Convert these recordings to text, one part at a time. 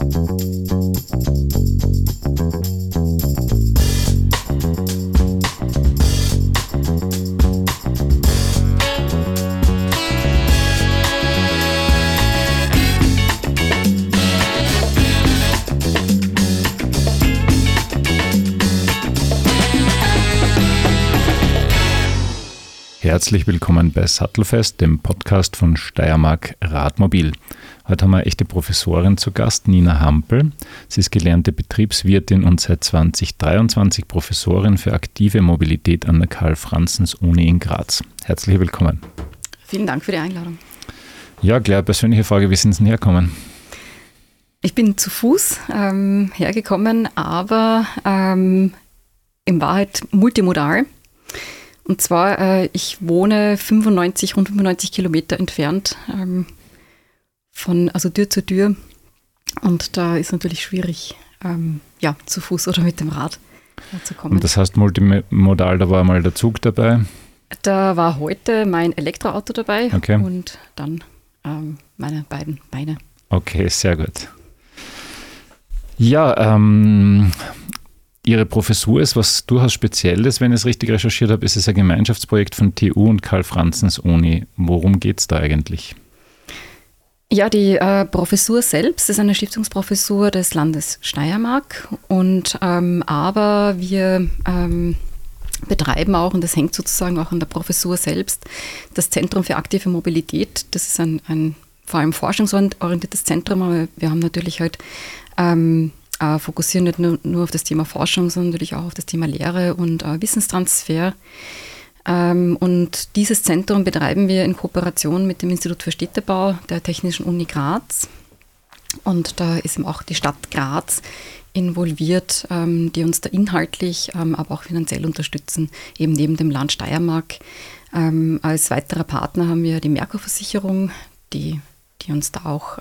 Herzlich willkommen bei Sattelfest, dem Podcast von Steiermark Radmobil. Heute haben wir eine echte Professorin zu Gast, Nina Hampel. Sie ist gelernte Betriebswirtin und seit 2023 Professorin für aktive Mobilität an der Karl-Franzens-Uni in Graz. Herzlich willkommen. Vielen Dank für die Einladung. Ja, klar, persönliche Frage, wie sind Sie denn hergekommen? Ich bin zu Fuß hergekommen, aber in Wahrheit multimodal. Und zwar, ich wohne rund 95 Kilometer entfernt von Tür zu Tür. Und da ist natürlich schwierig, zu Fuß oder mit dem Rad zu kommen. Und das heißt multimodal, da war mal der Zug dabei? Da war heute mein Elektroauto dabei, okay. Und dann meine beiden Beine. Okay, sehr gut. Ja, Ihre Professur ist was durchaus Spezielles, wenn ich es richtig recherchiert habe. Es ist ein Gemeinschaftsprojekt von TU und Karl-Franzens-Uni. Worum geht es da eigentlich? Ja, die Professur selbst ist eine Stiftungsprofessur des Landes Steiermark. Aber wir betreiben auch, und das hängt sozusagen auch an der Professur selbst, das Zentrum für aktive Mobilität. Das ist ein vor allem forschungsorientiertes Zentrum, aber wir haben natürlich halt fokussieren nicht nur auf das Thema Forschung, sondern natürlich auch auf das Thema Lehre und Wissenstransfer. Und dieses Zentrum betreiben wir in Kooperation mit dem Institut für Städtebau der Technischen Uni Graz. Und da ist eben auch die Stadt Graz involviert, die uns da inhaltlich, aber auch finanziell unterstützen, eben neben dem Land Steiermark. Als weiterer Partner haben wir die Merkur-Versicherung, die uns da auch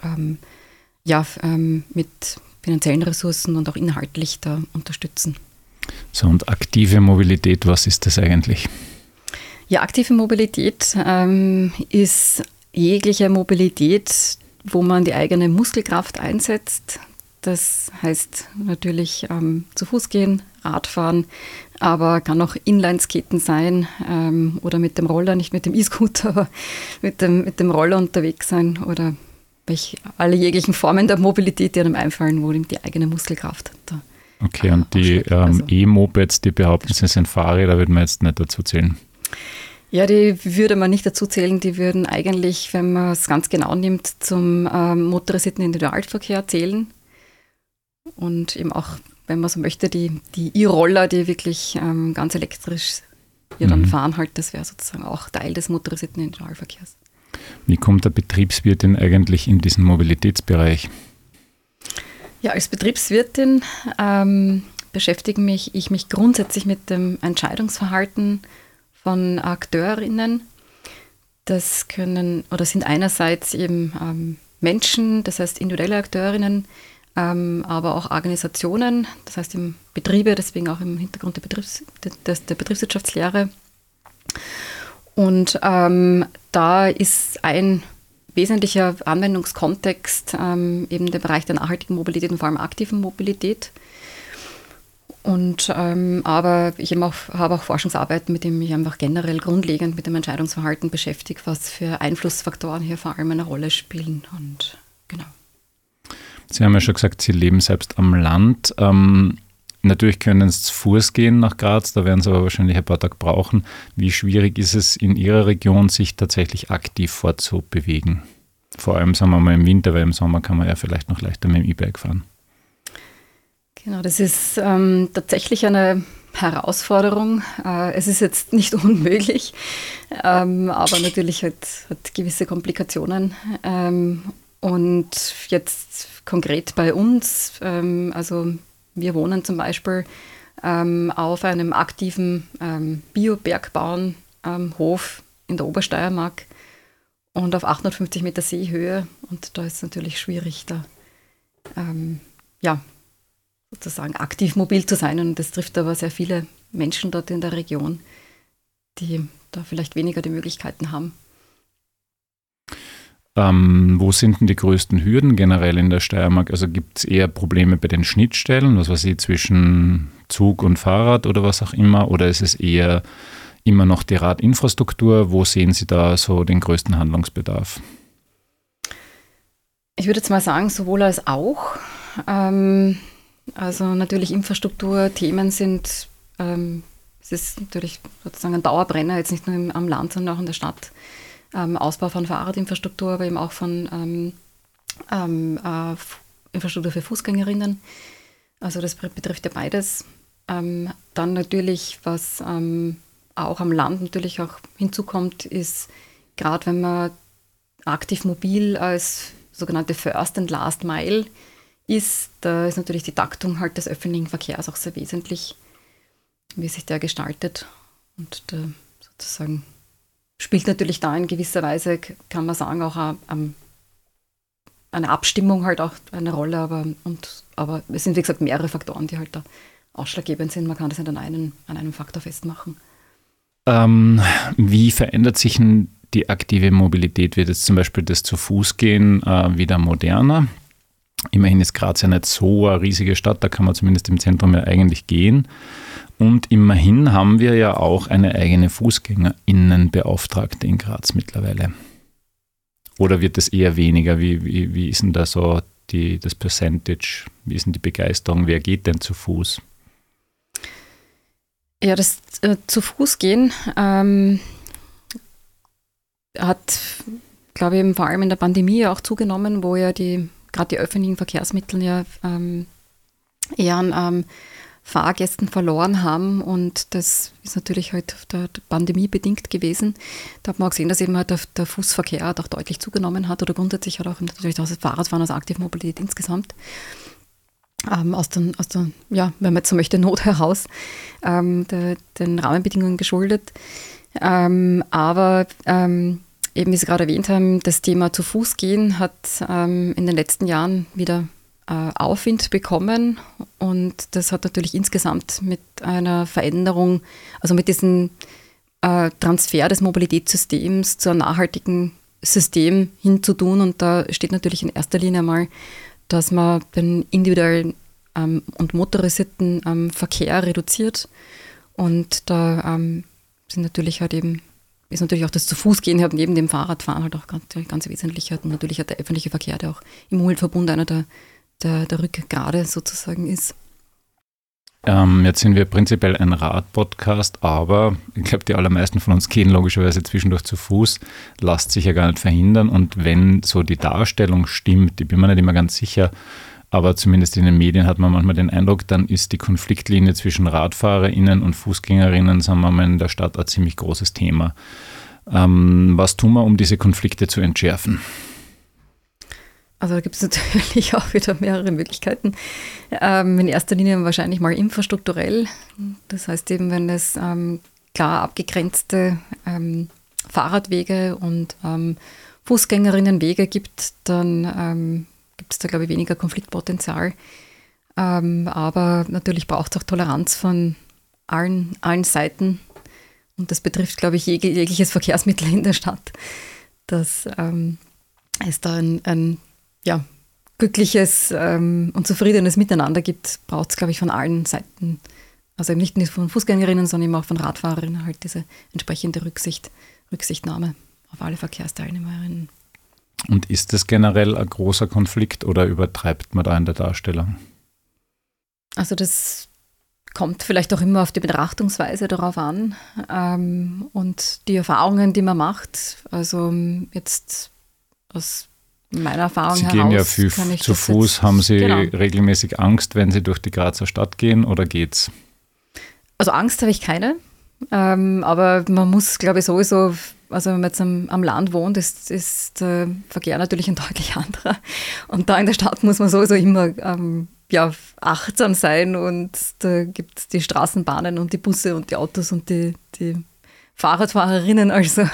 mit finanziellen Ressourcen und auch inhaltlich da unterstützen. So, und aktive Mobilität, was ist das eigentlich? Ja, aktive Mobilität ist jegliche Mobilität, wo man die eigene Muskelkraft einsetzt. Das heißt natürlich zu Fuß gehen, Radfahren, aber kann auch Inlineskaten sein oder mit dem Roller, nicht mit dem E-Scooter, aber mit dem Roller unterwegs sein oder alle jeglichen Formen der Mobilität, die einem einfallen, wo die eigene Muskelkraft da. Okay, und die E-Mopeds, die behaupten, sie sind Fahrräder, würde man jetzt nicht dazu zählen? Ja, die würde man nicht dazu zählen. Die würden eigentlich, wenn man es ganz genau nimmt, zum motorisierten Individualverkehr zählen. Und eben auch, wenn man so möchte, die E-Roller, die wirklich ganz elektrisch hier dann fahren, halt, das wäre sozusagen auch Teil des motorisierten Individualverkehrs. Wie kommt der Betriebswirtin eigentlich in diesen Mobilitätsbereich? Ja, als Betriebswirtin beschäftige ich mich grundsätzlich mit dem Entscheidungsverhalten von Akteurinnen. Das sind einerseits eben Menschen, das heißt individuelle Akteurinnen, aber auch Organisationen, das heißt eben Betriebe, deswegen auch im Hintergrund der Betriebswirtschaftslehre. Und da ist ein wesentlicher Anwendungskontext eben der Bereich der nachhaltigen Mobilität und vor allem aktiven Mobilität. Aber ich habe auch Forschungsarbeiten, mit denen ich einfach generell grundlegend mit dem Entscheidungsverhalten beschäftige, was für Einflussfaktoren hier vor allem eine Rolle spielen. Und genau. Sie haben ja schon gesagt, Sie leben selbst am Land. Natürlich können Sie zu Fuß gehen nach Graz, da werden Sie aber wahrscheinlich ein paar Tage brauchen. Wie schwierig ist es in Ihrer Region, sich tatsächlich aktiv fortzubewegen? Vor allem, sagen wir mal, im Winter, weil im Sommer kann man ja vielleicht noch leichter mit dem E-Bike fahren. Genau, das ist tatsächlich eine Herausforderung. Es ist jetzt nicht unmöglich, aber natürlich hat gewisse Komplikationen. Und jetzt konkret bei uns, wir wohnen zum Beispiel auf einem aktiven Bio-Bergbauernhof in der Obersteiermark und auf 850 Meter Seehöhe. Und da ist es natürlich schwierig, da sozusagen aktiv mobil zu sein. Und das trifft aber sehr viele Menschen dort in der Region, die da vielleicht weniger die Möglichkeiten haben. Wo sind denn die größten Hürden generell in der Steiermark? Also gibt es eher Probleme bei den Schnittstellen, was weiß ich, zwischen Zug und Fahrrad oder was auch immer? Oder ist es eher immer noch die Radinfrastruktur? Wo sehen Sie da so den größten Handlungsbedarf? Ich würde jetzt mal sagen, sowohl als auch. Also natürlich Infrastrukturthemen sind, es ist natürlich sozusagen ein Dauerbrenner, jetzt nicht nur am Land, sondern auch in der Stadt. Ausbau von Fahrradinfrastruktur, aber eben auch von Infrastruktur für Fußgängerinnen. Also das betrifft ja beides. Dann natürlich, was auch am Land natürlich auch hinzukommt, ist gerade wenn man aktiv mobil als sogenannte First and Last Mile ist, da ist natürlich die Taktung halt des öffentlichen Verkehrs auch sehr wesentlich, wie sich der gestaltet. Und sozusagen spielt natürlich da in gewisser Weise, kann man sagen, auch eine Abstimmung halt auch eine Rolle, aber es sind wie gesagt mehrere Faktoren, die halt da ausschlaggebend sind. Man kann das nicht an einem Faktor festmachen. Wie verändert sich denn die aktive Mobilität? Wird jetzt zum Beispiel das Zu-Fuß-Gehen wieder moderner? Immerhin ist Graz ja nicht so eine riesige Stadt, da kann man zumindest im Zentrum ja eigentlich gehen. Und immerhin haben wir ja auch eine eigene FußgängerInnenbeauftragte in Graz mittlerweile. Oder wird es eher weniger? Wie ist denn da so das Percentage? Wie ist denn die Begeisterung? Wer geht denn zu Fuß? Ja, das zu Fuß gehen hat, glaube ich, eben vor allem in der Pandemie auch zugenommen, wo ja gerade die öffentlichen Verkehrsmittel ja eher an Fahrgästen verloren haben, und das ist natürlich halt der Pandemie bedingt gewesen. Da hat man auch gesehen, dass eben halt der Fußverkehr halt auch deutlich zugenommen hat, oder grundsätzlich hat auch natürlich das Fahrradfahren als Aktivmobilität insgesamt aus der, ja, wenn man jetzt so möchte, Not heraus den Rahmenbedingungen geschuldet. Aber eben, wie Sie gerade erwähnt haben, das Thema zu Fuß gehen hat in den letzten Jahren wieder Aufwind bekommen, und das hat natürlich insgesamt mit einer Veränderung, also mit diesem Transfer des Mobilitätssystems zu einem nachhaltigen System hinzutun, und da steht natürlich in erster Linie mal, dass man den individuellen und motorisierten Verkehr reduziert, und da ist natürlich auch das Zu-Fuß-Gehen halt neben dem Fahrradfahren halt auch ganz wesentlich, und natürlich hat der öffentliche Verkehr, der auch im Umweltverbund einer der Rückgrade sozusagen ist. Jetzt sind wir prinzipiell ein Rad-Podcast, aber ich glaube, die allermeisten von uns gehen logischerweise zwischendurch zu Fuß, lässt sich ja gar nicht verhindern, und wenn so die Darstellung stimmt, ich bin mir nicht immer ganz sicher, aber zumindest in den Medien hat man manchmal den Eindruck, dann ist die Konfliktlinie zwischen RadfahrerInnen und Fußgängerinnen, sagen wir mal, in der Stadt ein ziemlich großes Thema. Was tun wir, um diese Konflikte zu entschärfen? Also da gibt es natürlich auch wieder mehrere Möglichkeiten. In erster Linie wahrscheinlich mal infrastrukturell. Das heißt eben, wenn es klar abgegrenzte Fahrradwege und Fußgängerinnenwege gibt, dann gibt es da, glaube ich, weniger Konfliktpotenzial. Aber natürlich braucht es auch Toleranz von allen Seiten. Und das betrifft, glaube ich, jegliches Verkehrsmittel in der Stadt, dass es da ein glückliches und zufriedenes Miteinander gibt, braucht es, glaube ich, von allen Seiten. Also eben nicht nur von Fußgängerinnen, sondern eben auch von Radfahrerinnen halt diese entsprechende Rücksichtnahme auf alle Verkehrsteilnehmerinnen. Und ist das generell ein großer Konflikt oder übertreibt man da in der Darstellung? Also das kommt vielleicht auch immer auf die Betrachtungsweise darauf an und die Erfahrungen, die man macht. Also jetzt aus meiner Erfahrung heraus. Sie gehen ja viel zu Fuß. Haben Sie regelmäßig Angst, wenn Sie durch die Grazer Stadt gehen, oder geht's? Also Angst habe ich keine, aber man muss, glaube ich, sowieso, also wenn man jetzt am Land wohnt, ist der Verkehr natürlich ein deutlich anderer. Und da in der Stadt muss man sowieso immer achtsam sein, und da gibt es die Straßenbahnen und die Busse und die Autos und die Fahrradfahrerinnen, also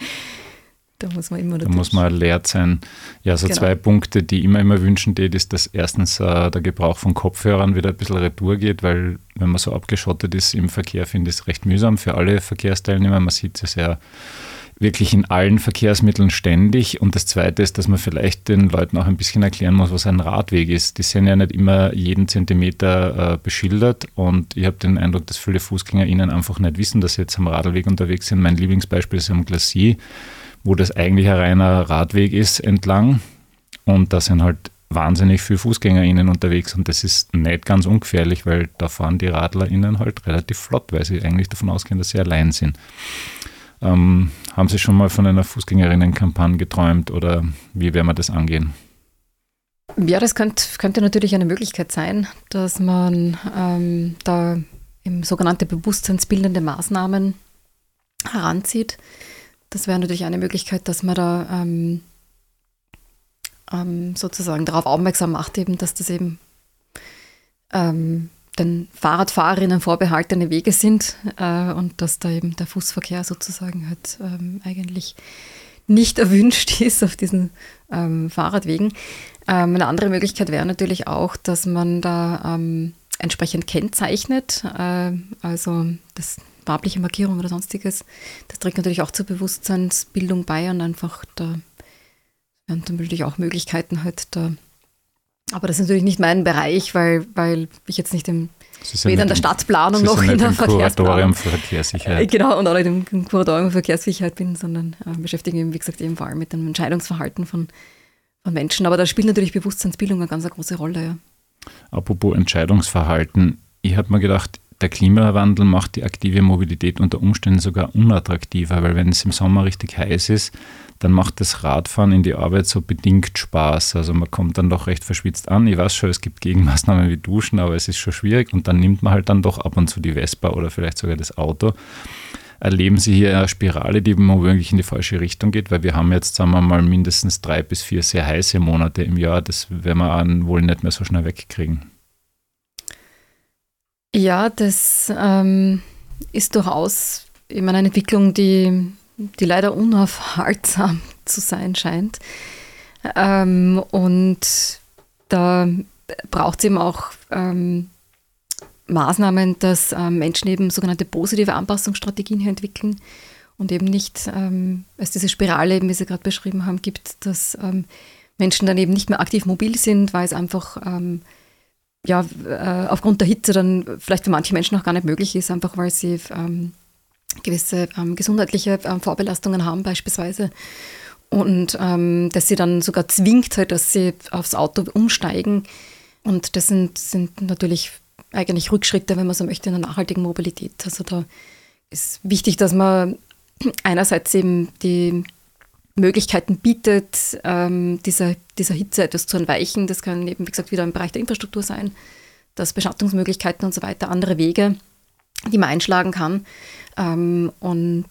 da muss man immer natürlich. Da muss man alert sein. Ja, so genau. 2 Punkte, die ich immer wünschen tät, ist, dass erstens der Gebrauch von Kopfhörern wieder ein bisschen retour geht, weil wenn man so abgeschottet ist im Verkehr, finde ich es recht mühsam für alle Verkehrsteilnehmer. Man sieht es ja sehr wirklich in allen Verkehrsmitteln ständig. Und das Zweite ist, dass man vielleicht den Leuten auch ein bisschen erklären muss, was ein Radweg ist. Die sind ja nicht immer jeden Zentimeter beschildert und ich habe den Eindruck, dass viele FußgängerInnen einfach nicht wissen, dass sie jetzt am Radlweg unterwegs sind. Mein Lieblingsbeispiel ist am Glacis, wo das eigentlich ein reiner Radweg ist entlang und da sind halt wahnsinnig viele FußgängerInnen unterwegs und das ist nicht ganz ungefährlich, weil da fahren die RadlerInnen halt relativ flott, weil sie eigentlich davon ausgehen, dass sie allein sind. Haben Sie schon mal von einer Fußgängerinnenkampagne geträumt oder wie werden wir das angehen? Ja, das könnte natürlich eine Möglichkeit sein, dass man da eben sogenannte bewusstseinsbildende Maßnahmen heranzieht. Das wäre natürlich eine Möglichkeit, dass man da sozusagen darauf aufmerksam macht, eben, dass das eben den Fahrradfahrerinnen vorbehaltene Wege sind und dass da eben der Fußverkehr sozusagen halt eigentlich nicht erwünscht ist auf diesen Fahrradwegen. Eine andere Möglichkeit wäre natürlich auch, dass man da entsprechend kennzeichnet, also das farbliche Markierung oder sonstiges. Das trägt natürlich auch zur Bewusstseinsbildung bei und einfach da werden dann natürlich auch Möglichkeiten halt da. Aber das ist natürlich nicht mein Bereich, weil ich jetzt nicht weder in der Stadtplanung noch in der Kuratorium für Verkehrssicherheit. Genau, und auch nicht im Kuratorium für Verkehrssicherheit bin, sondern beschäftige mich, wie gesagt, eben vor allem mit dem Entscheidungsverhalten von Menschen. Aber da spielt natürlich Bewusstseinsbildung eine ganz große Rolle. Ja. Apropos Entscheidungsverhalten, ich habe mir gedacht, der Klimawandel macht die aktive Mobilität unter Umständen sogar unattraktiver, weil wenn es im Sommer richtig heiß ist, dann macht das Radfahren in die Arbeit so bedingt Spaß. Also man kommt dann doch recht verschwitzt an. Ich weiß schon, es gibt Gegenmaßnahmen wie Duschen, aber es ist schon schwierig und dann nimmt man halt dann doch ab und zu die Vespa oder vielleicht sogar das Auto. Erleben Sie hier eine Spirale, die womöglich in die falsche Richtung geht? Weil wir haben jetzt, sagen wir mal, mindestens 3 bis 4 sehr heiße Monate im Jahr. Das werden wir wohl nicht mehr so schnell wegkriegen. Ja, das ist durchaus immer eine Entwicklung, die leider unaufhaltsam zu sein scheint. Und da braucht es eben auch Maßnahmen, dass Menschen eben sogenannte positive Anpassungsstrategien hier entwickeln und eben nicht, es diese Spirale, eben, wie Sie gerade beschrieben haben, gibt, dass Menschen dann eben nicht mehr aktiv mobil sind, weil es einfach aufgrund der Hitze dann vielleicht für manche Menschen auch gar nicht möglich ist, einfach weil sie gewisse gesundheitliche Vorbelastungen haben beispielsweise und dass sie dann sogar zwingt, halt, dass sie aufs Auto umsteigen und das sind natürlich eigentlich Rückschritte, wenn man so möchte, in der nachhaltigen Mobilität. Also da ist wichtig, dass man einerseits eben die Möglichkeiten bietet, dieser Hitze etwas zu entweichen. Das kann eben, wie gesagt, wieder im Bereich der Infrastruktur sein, dass Beschattungsmöglichkeiten und so weiter, andere Wege, die man einschlagen kann. Und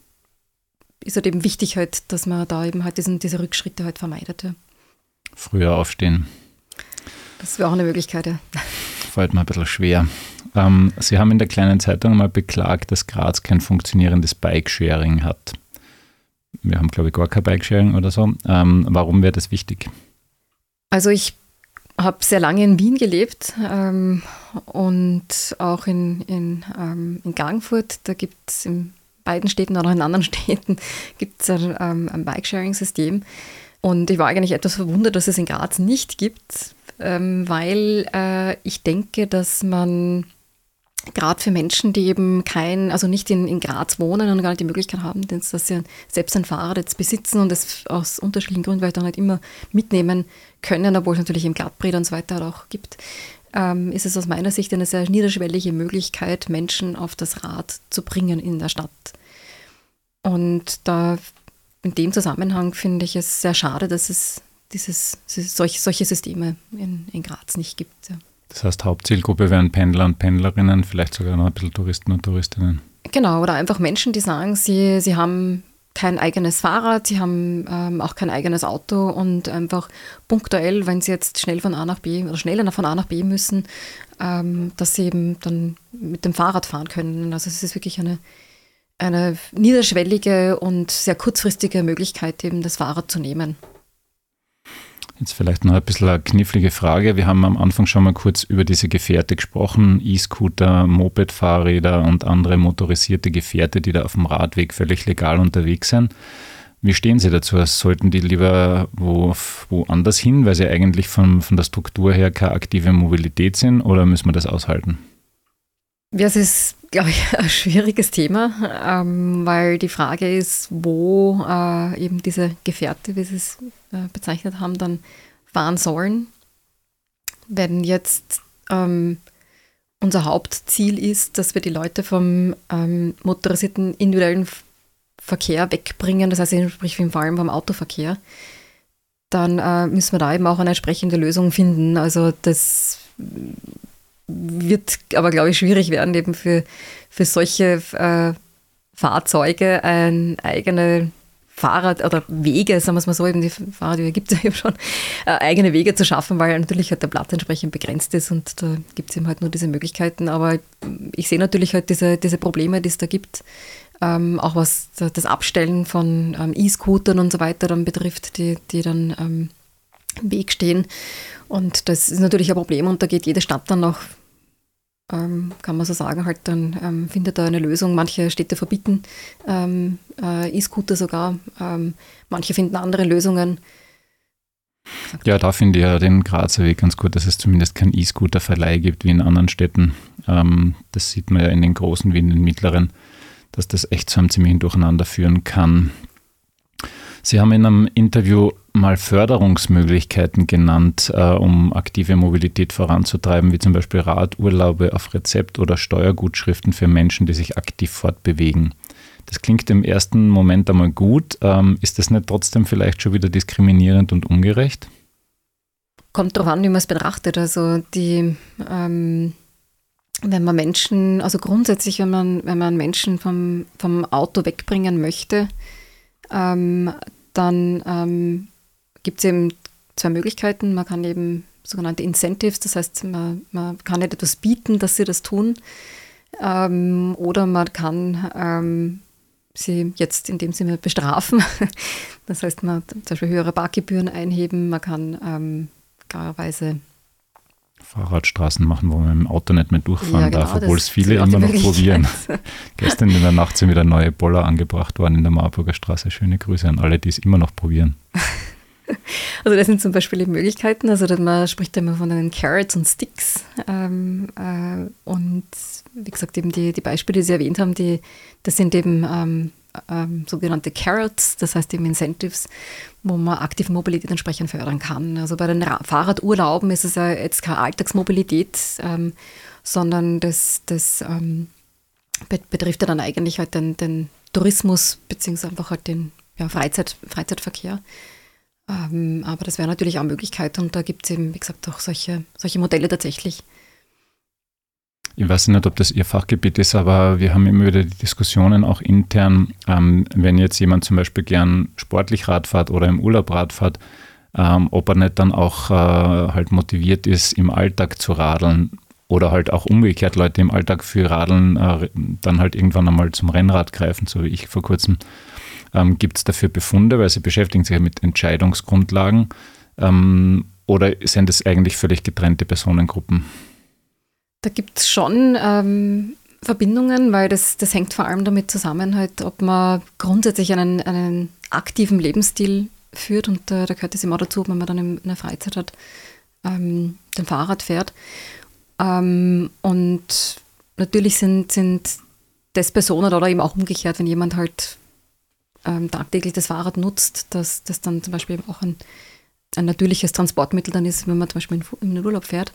ist halt eben wichtig, halt, dass man da eben halt diese Rückschritte halt vermeidet. Ja. Früher aufstehen. Das wäre auch eine Möglichkeit, ja. Fällt mir ein bisschen schwer. Sie haben in der kleinen Zeitung mal beklagt, dass Graz kein funktionierendes Bikesharing hat. Wir haben, glaube ich, gar kein Bikesharing oder so. Warum wäre das wichtig? Also ich habe sehr lange in Wien gelebt und auch in Klagenfurt. Da gibt es in beiden Städten oder auch in anderen Städten gibt es ein Bikesharing-System. Und ich war eigentlich etwas verwundert, dass es in Graz nicht gibt, weil ich denke, dass man gerade für Menschen, die eben nicht in Graz wohnen und gar nicht die Möglichkeit haben, dass sie selbst ein Fahrrad jetzt besitzen und es aus unterschiedlichen Gründen vielleicht auch nicht immer mitnehmen können, obwohl es natürlich im Glattbreder und so weiter auch gibt, ist es aus meiner Sicht eine sehr niederschwellige Möglichkeit, Menschen auf das Rad zu bringen in der Stadt. Und da in dem Zusammenhang finde ich es sehr schade, dass es solche Systeme in Graz nicht gibt. Ja. Das heißt, Hauptzielgruppe wären Pendler und Pendlerinnen, vielleicht sogar noch ein bisschen Touristen und Touristinnen. Genau, oder einfach Menschen, die sagen, sie haben kein eigenes Fahrrad, sie haben auch kein eigenes Auto und einfach punktuell, wenn sie jetzt schnell von A nach B oder schneller von A nach B müssen, dass sie eben dann mit dem Fahrrad fahren können. Also es ist wirklich eine niederschwellige und sehr kurzfristige Möglichkeit, eben das Fahrrad zu nehmen. Jetzt vielleicht noch ein bisschen eine knifflige Frage. Wir haben am Anfang schon mal kurz über diese Gefährte gesprochen, E-Scooter, Moped-Fahrräder und andere motorisierte Gefährte, die da auf dem Radweg völlig legal unterwegs sind. Wie stehen Sie dazu? Sollten die lieber woanders hin, weil sie eigentlich von der Struktur her keine aktive Mobilität sind, oder müssen wir das aushalten? Ja, es ist, glaube ich, ein schwieriges Thema, weil die Frage ist, wo eben diese Gefährte, wie Sie es bezeichnet haben, dann fahren sollen. Wenn jetzt unser Hauptziel ist, dass wir die Leute vom motorisierten individuellen Verkehr wegbringen, das heißt, sprich vor allem vom Autoverkehr, dann müssen wir da eben auch eine entsprechende Lösung finden. Also das wird aber, glaube ich, schwierig werden, eben für solche Fahrzeuge ein eigene Fahrrad oder Wege, sagen wir es mal so, eben die Fahrradwege gibt es ja eben schon, eigene Wege zu schaffen, weil natürlich halt der Platz entsprechend begrenzt ist und da gibt es eben halt nur diese Möglichkeiten. Aber ich sehe natürlich halt diese Probleme, die es da gibt, auch was das Abstellen von E-Scootern und so weiter dann betrifft, die dann im Weg stehen. Und das ist natürlich ein Problem und da geht jede Stadt dann noch, kann man so sagen, halt dann findet da eine Lösung. Manche Städte verbieten E-Scooter sogar, manche finden andere Lösungen. Ja, da finde ich ja den Grazer Weg ganz gut, dass es zumindest keinen E-Scooter-Verleih gibt wie in anderen Städten. Das sieht man ja in den großen wie in den mittleren, dass das echt zu einem ziemlichen Durcheinander führen kann. Sie haben in einem Interview mal Förderungsmöglichkeiten genannt, um aktive Mobilität voranzutreiben, wie zum Beispiel Radurlaube auf Rezept oder Steuergutschriften für Menschen, die sich aktiv fortbewegen. Das klingt im ersten Moment einmal gut. Ist das nicht trotzdem vielleicht schon wieder diskriminierend und ungerecht? Kommt darauf an, wie man es betrachtet. Also wenn man Menschen, also grundsätzlich, wenn man Menschen vom Auto wegbringen möchte, dann gibt es eben zwei Möglichkeiten. Man kann eben sogenannte Incentives, das heißt, man kann nicht etwas bieten, dass sie das tun. Oder man kann sie jetzt in dem Sinne bestrafen. Das heißt, man zum Beispiel höhere Parkgebühren einheben, man kann klarerweise Fahrradstraßen machen, wo man mit dem Auto nicht mehr durchfahren darf, obwohl es viele immer noch probieren. Gestern in der Nacht sind wieder neue Boller angebracht worden in der Marburger Straße. Schöne Grüße an alle, die es immer noch probieren. Also das sind zum Beispiel die Möglichkeiten, also man spricht immer von den Carrots und Sticks und wie gesagt eben die Beispiele, die Sie erwähnt haben, das sind eben sogenannte Carrots, das heißt eben Incentives, wo man aktive Mobilität entsprechend fördern kann. Also bei den Fahrradurlauben ist es ja jetzt keine Alltagsmobilität, sondern das betrifft ja dann eigentlich halt den Tourismus beziehungsweise einfach halt den Freizeitverkehr. Aber das wäre natürlich auch eine Möglichkeit und da gibt es eben, wie gesagt, auch solche Modelle tatsächlich. Ich weiß nicht, ob das Ihr Fachgebiet ist, aber wir haben immer wieder die Diskussionen auch intern, wenn jetzt jemand zum Beispiel gern sportlich Rad fährt oder im Urlaub Rad fährt, ob er nicht dann auch halt motiviert ist, im Alltag zu radeln oder halt auch umgekehrt Leute im Alltag für Radeln dann halt irgendwann einmal zum Rennrad greifen, so wie ich vor kurzem. Gibt es dafür Befunde, weil Sie beschäftigen sich ja mit Entscheidungsgrundlagen oder sind es eigentlich völlig getrennte Personengruppen? Da gibt es schon Verbindungen, weil das hängt vor allem damit zusammen, halt, ob man grundsätzlich einen aktiven Lebensstil führt und da gehört es immer dazu, wenn man dann in der Freizeit hat, den Fahrrad fährt. Und natürlich sind das Personen oder eben auch umgekehrt, wenn jemand halt tagtäglich das Fahrrad nutzt, dass das dann zum Beispiel auch ein natürliches Transportmittel dann ist, wenn man zum Beispiel in den Urlaub fährt.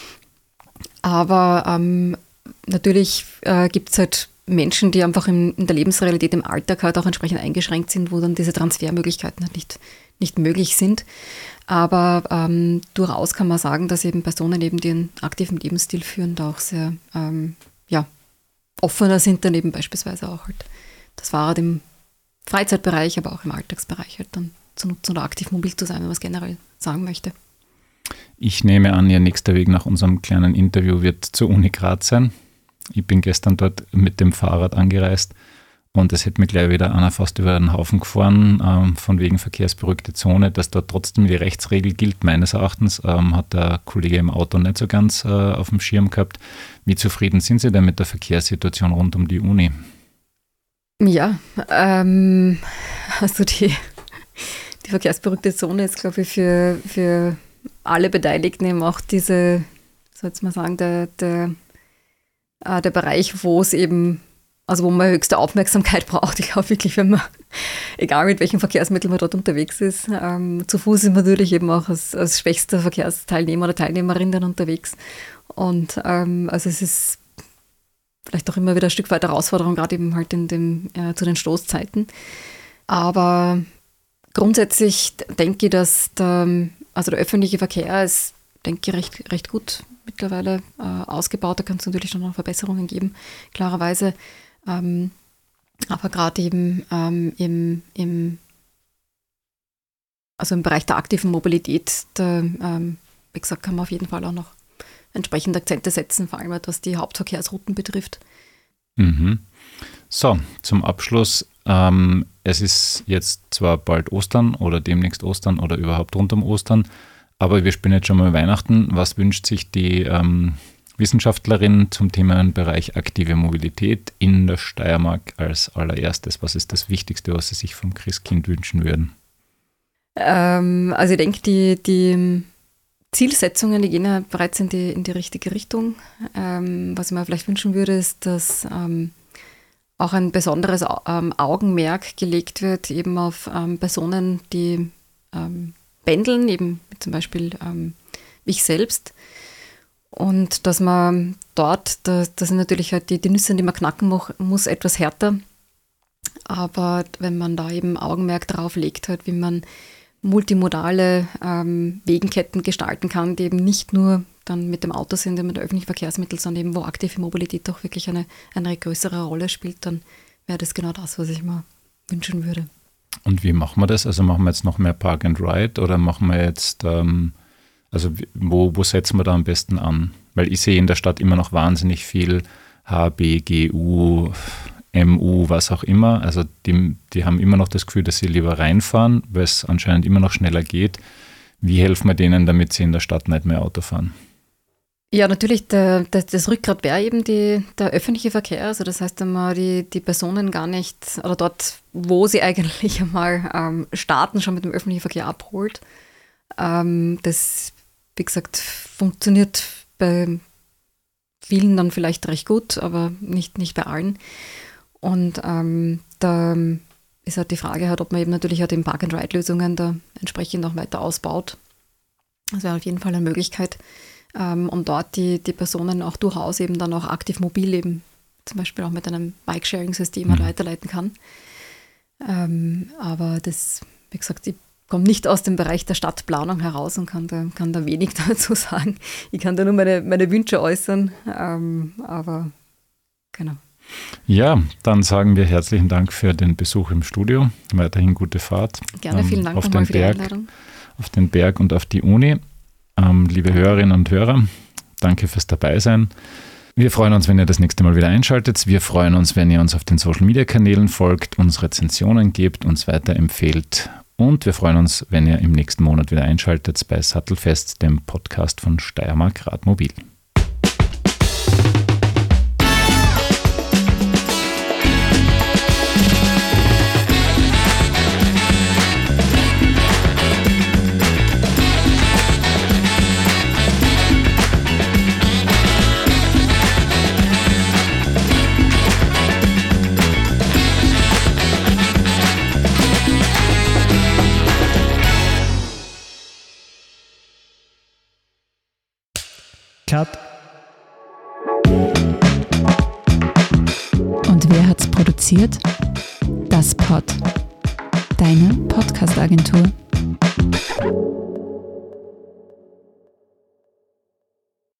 Aber natürlich gibt es halt Menschen, die einfach in der Lebensrealität im Alltag halt auch entsprechend eingeschränkt sind, wo dann diese Transfermöglichkeiten halt nicht möglich sind. Aber durchaus kann man sagen, dass eben Personen, eben, die einen aktiven Lebensstil führen, da auch sehr offener sind, dann eben beispielsweise auch halt das Fahrrad im Freizeitbereich, aber auch im Alltagsbereich halt dann zu nutzen oder aktiv mobil zu sein, wenn man es generell sagen möchte. Ich nehme an, Ihr nächster Weg nach unserem kleinen Interview wird zur Uni Graz sein. Ich bin gestern dort mit dem Fahrrad angereist Und es hätte mir gleich wieder einer fast über den Haufen gefahren, von wegen verkehrsberuhigte Zone, dass dort trotzdem die Rechtsregel gilt. Meines Erachtens hat der Kollege im Auto nicht so ganz auf dem Schirm gehabt. Wie zufrieden sind Sie denn mit der Verkehrssituation rund um die Uni? Ja, also die verkehrsberuhigte Zone ist, glaube ich, für alle Beteiligten eben auch diese, soll ich mal sagen, der Bereich, wo es eben, also wo man höchste Aufmerksamkeit braucht. Ich glaube wirklich, wenn man, egal mit welchem Verkehrsmittel man dort unterwegs ist, zu Fuß ist man natürlich eben auch als schwächster Verkehrsteilnehmer oder Teilnehmerin dann unterwegs. Und also es ist vielleicht auch immer wieder ein Stück weit Herausforderung, gerade eben halt zu den Stoßzeiten. Aber grundsätzlich denke ich, dass der öffentliche Verkehr ist, denke ich, recht gut mittlerweile ausgebaut. Da kann es natürlich schon noch Verbesserungen geben, klarerweise. Aber gerade eben im Bereich der aktiven Mobilität, wie gesagt, kann man auf jeden Fall auch noch entsprechende Akzente setzen, vor allem was die Hauptverkehrsrouten betrifft. Mhm. So, zum Abschluss. Es ist jetzt zwar bald Ostern oder demnächst Ostern oder überhaupt rund um Ostern, aber wir spielen jetzt schon mal Weihnachten. Was wünscht sich die Wissenschaftlerin zum Themenbereich aktive Mobilität in der Steiermark als allererstes? Was ist das Wichtigste, was Sie sich vom Christkind wünschen würden? Also ich denke, die Zielsetzungen, die gehen ja bereits in die richtige Richtung. Was ich mir vielleicht wünschen würde, ist, dass auch ein besonderes Augenmerk gelegt wird, eben auf Personen, die pendeln, eben zum Beispiel ich selbst. Und dass man dort, das sind natürlich halt die Nüsse, die man knacken muss, etwas härter. Aber wenn man da eben Augenmerk drauf legt, halt, wie man multimodale Wegenketten gestalten kann, die eben nicht nur dann mit dem Auto sind, mit öffentlichen Verkehrsmitteln, sondern eben wo aktive Mobilität doch wirklich eine größere Rolle spielt, dann wäre das genau das, was ich mir wünschen würde. Und wie machen wir das? Also machen wir jetzt noch mehr Park and Ride oder machen wir jetzt, wo setzen wir da am besten an? Weil ich sehe in der Stadt immer noch wahnsinnig viel HB, GU, MU, was auch immer. Also die haben immer noch das Gefühl, dass sie lieber reinfahren, weil es anscheinend immer noch schneller geht. Wie helfen wir denen, damit sie in der Stadt nicht mehr Auto fahren? Ja, natürlich, das Rückgrat wäre eben der öffentliche Verkehr. Also das heißt, wenn man die Personen gar nicht, oder dort, wo sie eigentlich einmal starten, schon mit dem öffentlichen Verkehr abholt. Das, wie gesagt, funktioniert bei vielen dann vielleicht recht gut, aber nicht bei allen. Und da ist halt die Frage, ob man eben natürlich auch die Park-and-Ride-Lösungen da entsprechend auch weiter ausbaut. Das wäre auf jeden Fall eine Möglichkeit, um dort die Personen auch durchaus eben dann auch aktiv mobil eben zum Beispiel auch mit einem Bike-Sharing-System halt weiterleiten kann. Aber das, wie gesagt, ich komme nicht aus dem Bereich der Stadtplanung heraus und kann da wenig dazu sagen. Ich kann da nur meine Wünsche äußern, aber genau. Ja, dann sagen wir herzlichen Dank für den Besuch im Studio. Weiterhin gute Fahrt. Gerne, vielen Dank nochmal für die Einladung. Auf den Berg und auf die Uni. Liebe Hörerinnen und Hörer, danke fürs Dabeisein. Wir freuen uns, wenn ihr das nächste Mal wieder einschaltet. Wir freuen uns, wenn ihr uns auf den Social-Media-Kanälen folgt, uns Rezensionen gebt, uns weiterempfehlt. Und wir freuen uns, wenn ihr im nächsten Monat wieder einschaltet bei Sattelfest, dem Podcast von Steiermark Radmobil. Cut. Und wer hat's produziert? Das Pod. Deine Podcast-Agentur.